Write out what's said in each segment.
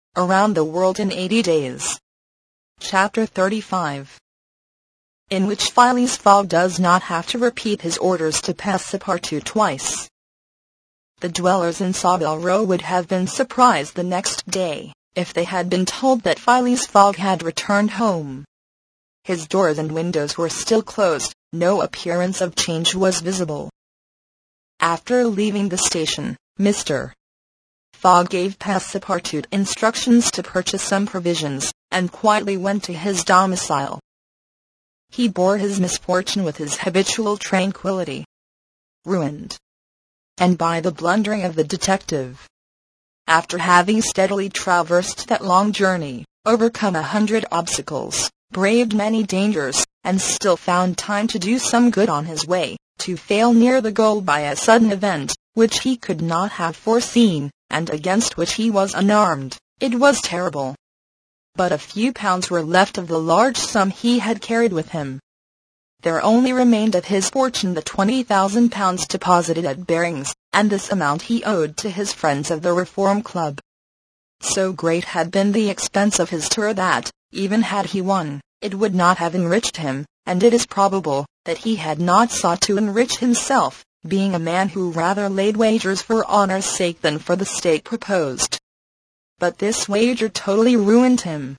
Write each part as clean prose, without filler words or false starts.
Around the World in 80 Days. Chapter 35. In which Phileas Fogg does not have to repeat his orders to Passepartout twice. The dwellers in Saville Row would have been surprised the next day, if they had been told that Phileas Fogg had returned home. His doors and windows were still closed, no appearance of change was visible. After leaving the station, Mr. Fogg gave Passepartout instructions to purchase some provisions, and quietly went to his domicile. He bore his misfortune with his habitual tranquility. Ruined, and by the blundering of the detective. After having steadily traversed that long journey, overcome 100 obstacles, braved many dangers, and still found time to do some good on his way, to fail near the goal by a sudden event, which he could not have foreseen, and against which he was unarmed, it was terrible. But a few pounds were left of the large sum he had carried with him. There only remained of his fortune the £20,000 deposited at Barings, and this amount he owed to his friends of the Reform Club. So great had been the expense of his tour that, even had he won, it would not have enriched him, and it is probable that he had not sought to enrich himself, being a man who rather laid wagers for honor's sake than for the stake proposed. But this wager totally ruined him.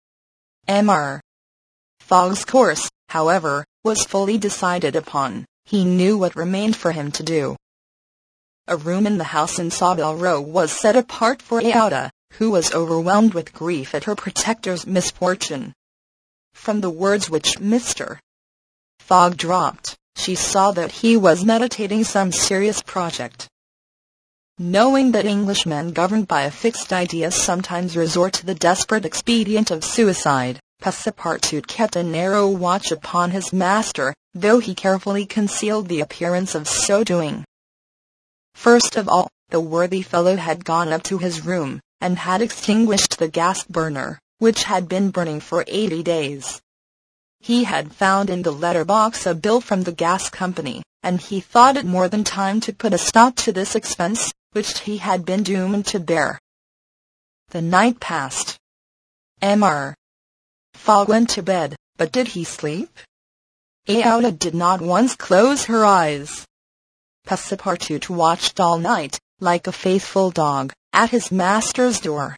Mr. Fogg's course, however, was fully decided upon. He knew what remained for him to do. A room in the house in Saville Row was set apart for Aouda, who was overwhelmed with grief at her protector's misfortune. From the words which Mr. Fogg dropped, she saw that he was meditating some serious project. Knowing that Englishmen governed by a fixed idea sometimes resort to the desperate expedient of suicide, Passepartout kept a narrow watch upon his master, though he carefully concealed the appearance of so doing. First of all, the worthy fellow had gone up to his room, and had extinguished the gas-burner, which had been burning for 80 days. He had found in the letter-box a bill from the gas company, and he thought it more than time to put a stop to this expense, which he had been doomed to bear. The night passed. Mr. Fogg went to bed, but did he sleep? Aouda did not once close her eyes. Passepartout watched all night, like a faithful dog, at his master's door.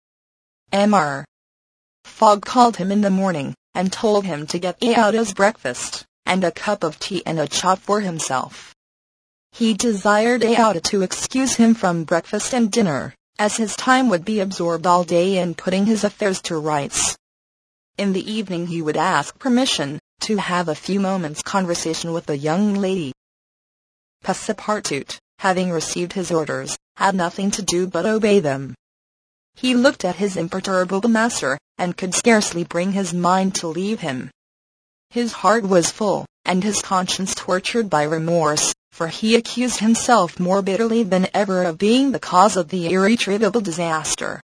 Mr. Fogg called him in the morning, and told him to get Aouda's breakfast, and a cup of tea and a chop for himself. He desired Aouda to excuse him from breakfast and dinner, as his time would be absorbed all day in putting his affairs to rights. In the evening he would ask permission to have a few moments' conversation with the young lady. Passepartout, having received his orders, had nothing to do but obey them. He looked at his imperturbable master, and could scarcely bring his mind to leave him. His heart was full, and his conscience tortured by remorse, for he accused himself more bitterly than ever of being the cause of the irretrievable disaster.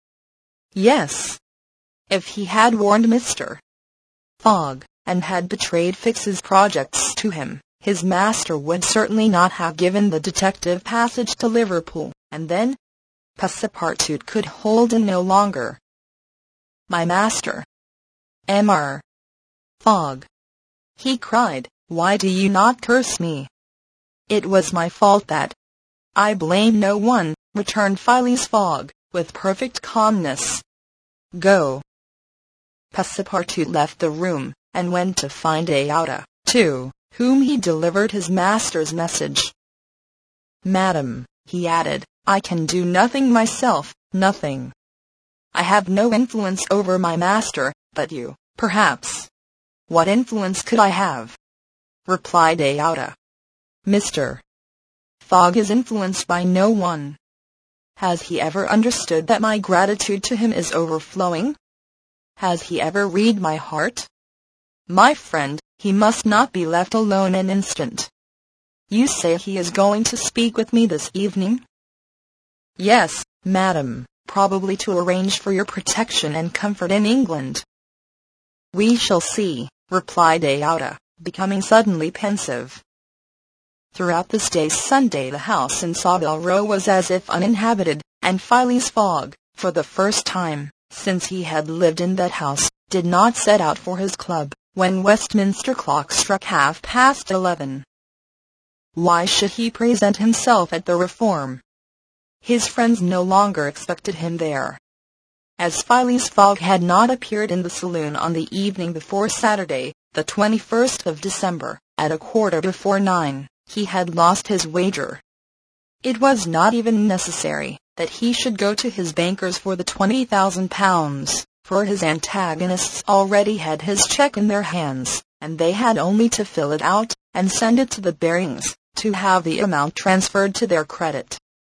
Yes, if he had warned Mr. Fogg, and had betrayed Fix's projects to him, his master would certainly not have given the detective passage to Liverpool, and then Passepartout could hold him no longer. "My master, Mr. Fogg," he cried, "why do you not curse me? It was my fault that—" "I blame no one," returned Phileas Fogg, with perfect calmness. "Go." Passepartout left the room, and went to find Aouda, to whom he delivered his master's message. "Madam," he added, "I can do nothing myself, nothing. I have no influence over my master, but you, perhaps." "What influence could I have?" replied Aouda. "Mr. Fogg is influenced by no one. Has he ever understood that my gratitude to him is overflowing? Has he ever read my heart? My friend, he must not be left alone an instant. You say he is going to speak with me this evening?" "Yes, madam, probably to arrange for your protection and comfort in England." "We shall see," replied Aouda, becoming suddenly pensive. Throughout this day Sunday the house in Saville Row was as if uninhabited, and Phileas Fogg, for the first time, since he had lived in that house, did not set out for his club, when Westminster clock struck 11:30. Why should he present himself at the Reform? His friends no longer expected him there. As Phileas Fogg had not appeared in the saloon on the evening before Saturday, the 21st of December, at 9:15, he had lost his wager. It was not even necessary that he should go to his bankers for the £20,000, for his antagonists already had his cheque in their hands, and they had only to fill it out and send it to the Barings, to have the amount transferred to their credit.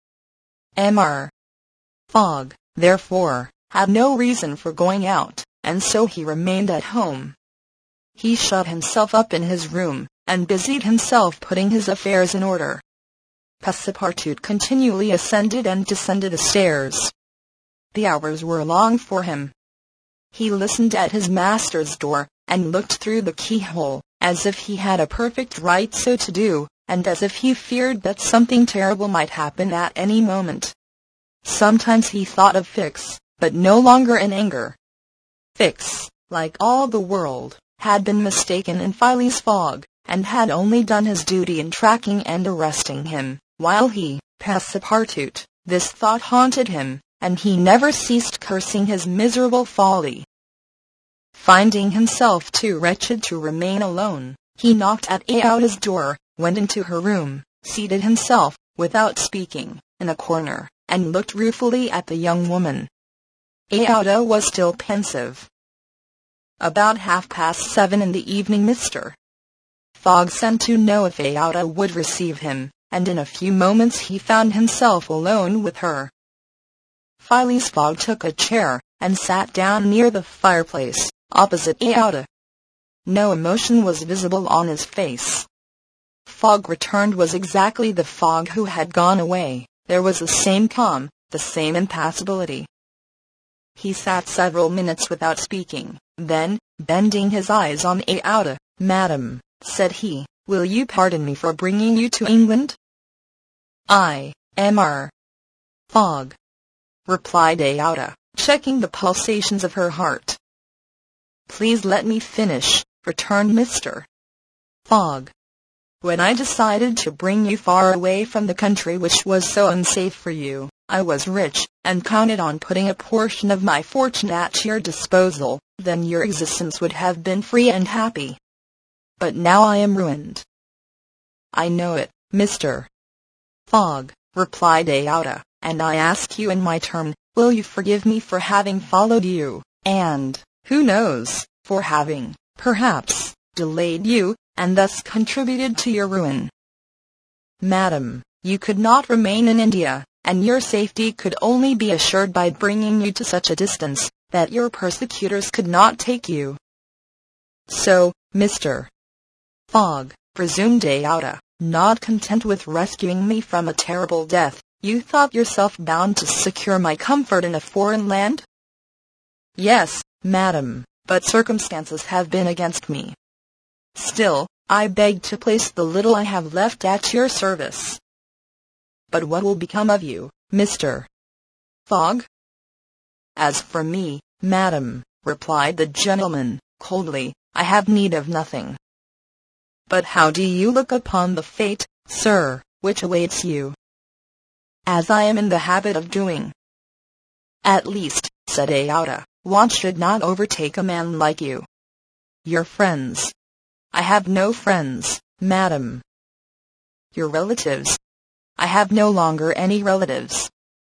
Mr. Fogg, therefore, had no reason for going out, and so he remained at home. He shut himself up in his room, and busied himself putting his affairs in order. Passepartout continually ascended and descended the stairs. The hours were long for him. He listened at his master's door, and looked through the keyhole, as if he had a perfect right so to do, and as if he feared that something terrible might happen at any moment. Sometimes he thought of Fix, but no longer in anger. Fix, like all the world, had been mistaken in Phileas Fogg, and had only done his duty in tracking and arresting him, while he, Passepartout, this thought haunted him, and he never ceased cursing his miserable folly. Finding himself too wretched to remain alone, he knocked at Aouda's door, went into her room, seated himself, without speaking, in a corner, and looked ruefully at the young woman. Aouda was still pensive. About 7:30 in the evening Mr. Fogg sent to know if Aouda would receive him, and in a few moments he found himself alone with her. Phileas Fogg took a chair, and sat down near the fireplace, opposite Aouda. No emotion was visible on his face. Fogg returned was exactly the Fogg who had gone away. There was the same calm, the same impassibility. He sat several minutes without speaking. Then, bending his eyes on Aouda, "Madam," said he, "will you pardon me for bringing you to England?" "I am Mr. Fogg," replied Aouda, checking the pulsations of her heart. "Please let me finish," returned Mr. Fogg. "When I decided to bring you far away from the country which was so unsafe for you, I was rich, and counted on putting a portion of my fortune at your disposal. Then your existence would have been free and happy. But now I am ruined." "I know it, Mr. Fogg," replied Aouda, "and I ask you in my turn, will you forgive me for having followed you, and, who knows, for having, perhaps, delayed you, and thus contributed to your ruin? Madam, you could not remain in India, and your safety could only be assured by bringing you to such a distance that your persecutors could not take you." "So, Mr. Fogg," resumed Aouda, "not content with rescuing me from a terrible death, you thought yourself bound to secure my comfort in a foreign land?" "Yes, madam, but circumstances have been against me. Still, I beg to place the little I have left at your service." "But what will become of you, Mr. Fogg?" "As for me, madam," replied the gentleman, coldly, "I have need of nothing." "But how do you look upon the fate, sir, which awaits you?" "As I am in the habit of doing." "At least," said Aouda, "want should not overtake a man like you." "Your friends?" "I have no friends, madam." "Your relatives?" "I have no longer any relatives."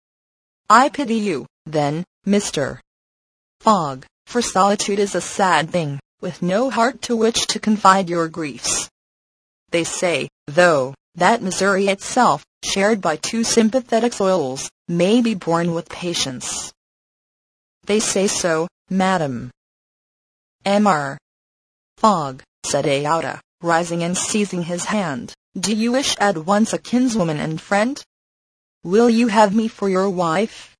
"I pity you, then, Mr. Fogg, for solitude is a sad thing, with no heart to which to confide your griefs. They say, though, that misery itself, shared by two sympathetic souls, may be borne with patience." "They say so, madam." "Mr. Fogg," said Aouda, rising and seizing his hand, "do you wish at once a kinswoman and friend? Will you have me for your wife?"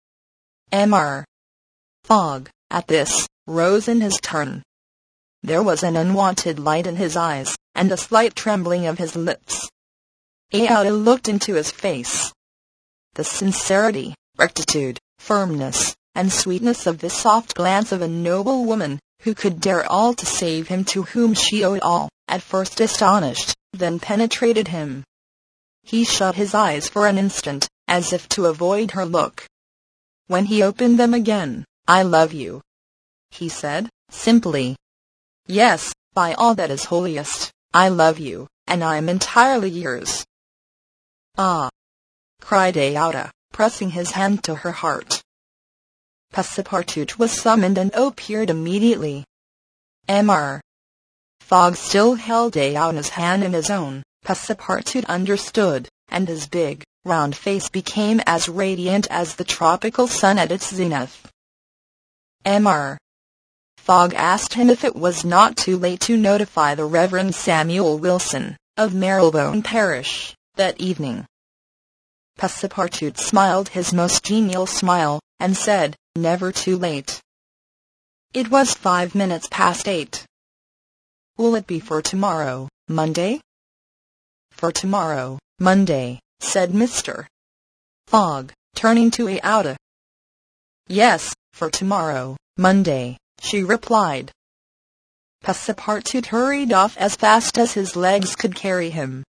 Mr. Fogg, at this, rose in his turn. There was an unwonted light in his eyes, and a slight trembling of his lips. Aouda looked into his face. The sincerity, rectitude, firmness, and sweetness of the soft glance of a noble woman, who could dare all to save him to whom she owed all, at first astonished, then penetrated him. He shut his eyes for an instant, as if to avoid her look. When he opened them again, "I love you," he said, simply. "Yes, by all that is holiest, I love you, and I am entirely yours." "Ah!" cried Aouda, pressing his hand to her heart. Passepartout was summoned and appeared immediately. Mr. Fogg still held Aouda's hand in his own. Passepartout understood, and his big, round face became as radiant as the tropical sun at its zenith. Mr. Fogg asked him if it was not too late to notify the Reverend Samuel Wilson, of Marylebone Parish, that evening. Passepartout smiled his most genial smile, and said, "Never too late." It was 5 minutes past 8. "Will it be for tomorrow, Monday?" "For tomorrow, Monday," said Mr. Fogg, turning to Aouda. "Yes, for tomorrow, Monday," she replied. Passepartout hurried off as fast as his legs could carry him,